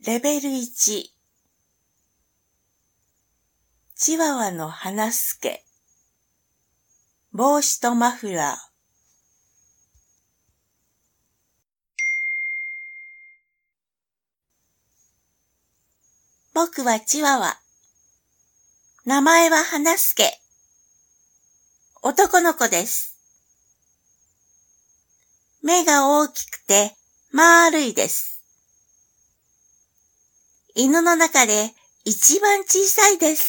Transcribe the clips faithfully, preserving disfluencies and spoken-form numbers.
レベルいち。チワワの花助。帽子とマフラー。僕はチワワ。名前は花助。男の子です。目が大きくて丸いです。犬の中で一番小さいです。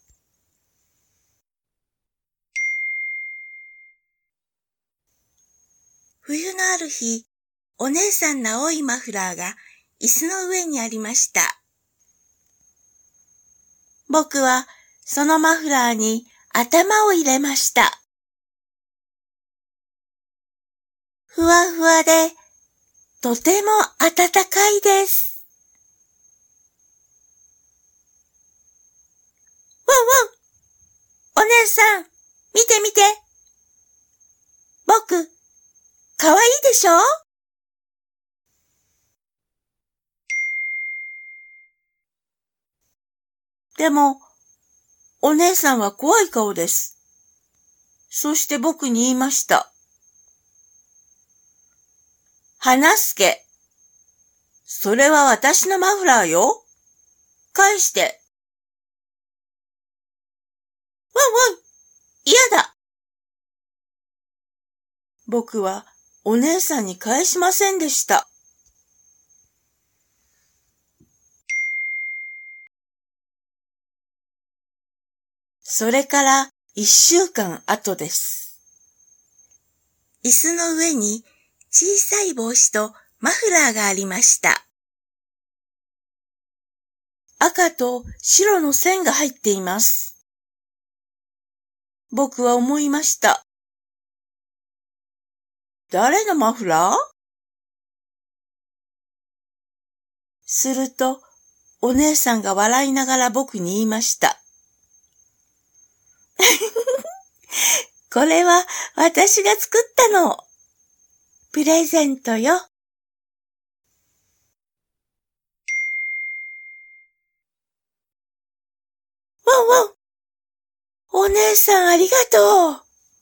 冬のある日、お姉さんの青いマフラーが椅子の上にありました。僕はそのマフラーに頭を入れました。ふわふわでとても暖かいです。ワンワン、お姉さん、見て見て。僕、かわいいでしょ？でも、お姉さんは怖い顔です。そして僕に言いました。花助、それは私のマフラーよ。返して。ワンワン、嫌だ。僕はお姉さんに返しませんでした。それから一週間後です。椅子の上に小さい帽子とマフラーがありました。赤と白の線が入っています。僕は思いました。誰のマフラー？すると、お姉さんが笑いながら僕に言いました。これは私が作ったの。プレゼントよ。ワンワン、お姉さんありがとう。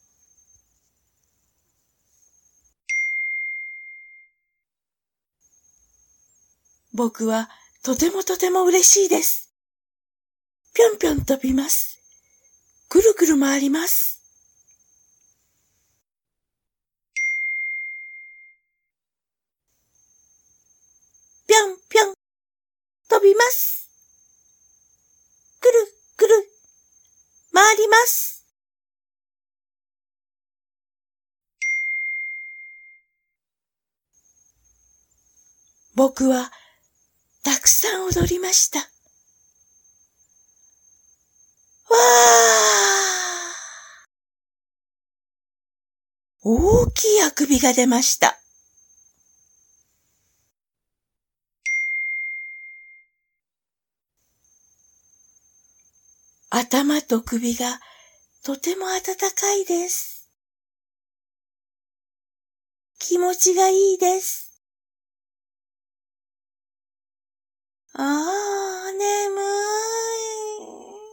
僕はとてもとても嬉しいです。ぴょんぴょん飛びます。ぐるぐる回ります。ぴょんぴょん飛びます。ぐるぐる回ります。僕はたくさん踊りました。わー！大きいあくびが出ました。頭と首がとても暖かいです。気持ちがいいです。ああ、眠い。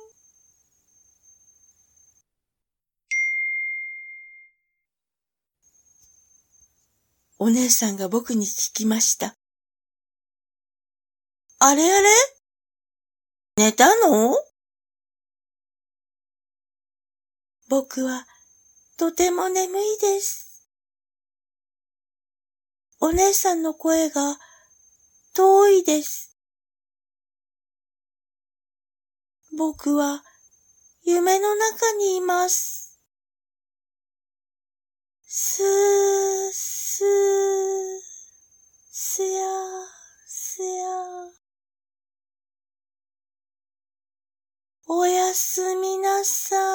お姉さんが僕に聞きました。あれあれ？寝たの？僕はとても眠いです。お姉さんの声が遠いです。僕は夢の中にいます。すー、すー、すやー、すやー。おやすみなさい。